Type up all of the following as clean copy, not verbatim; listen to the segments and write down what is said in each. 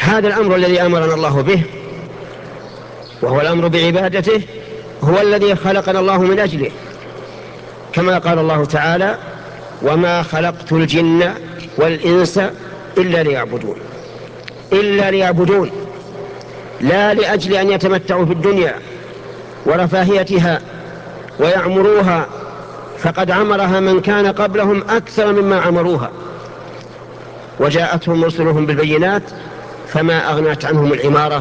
هذا الأمر الذي أمرنا الله به وهو الأمر بعبادته هو الذي خلقنا الله من أجله، كما قال الله تعالى: وما خلقت الجن والإنس إلا ليعبدون، لا لأجل أن يتمتعوا في الدنيا ورفاهيتها ويعمروها، فقد عمرها من كان قبلهم أكثر مما عمروها، وجاءتهم رسلهم بالبينات فما أغنت عنهم العمارة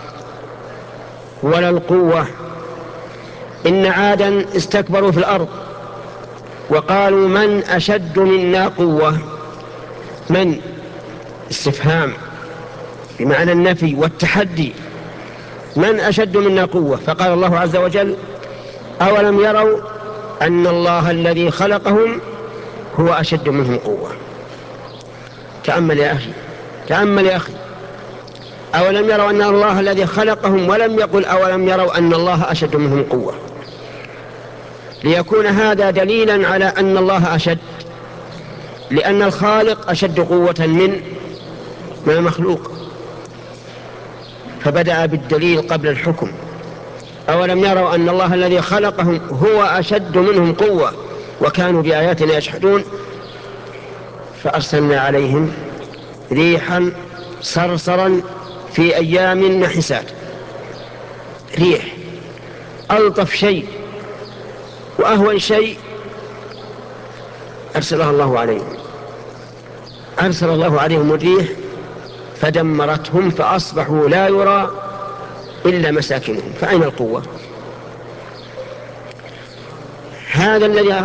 ولا القوة. إن عادا استكبروا في الأرض وقالوا: من أشد منا قوة. من استفهام بمعنى النفي والتحدي، من أشد منا قوة؟ فقال الله عز وجل: أولم يروا أن الله الذي خلقهم هو أشد منهم قوة. تأمل يا أخي، تأمل يا أخي، أولم يروا أن الله الذي خلقهم، ولم يقل أولم يروا أن الله أشد منهم قوة، ليكون هذا دليلا على أن الله أشد، لأن الخالق أشد قوة من المخلوق، فبدأ بالدليل قبل الحكم. أولم يروا أن الله الذي خلقهم هو أشد منهم قوة وكانوا بآياتنا يجحدون فأرسلنا عليهم ريحا صرصرا في أيام نحسات. ريح ألطف شيء وأهون شيء أرسل الله عليهم الريح فدمرتهم فأصبحوا لا يرى إلا مساكنهم، فأين القوة؟ هذا الذي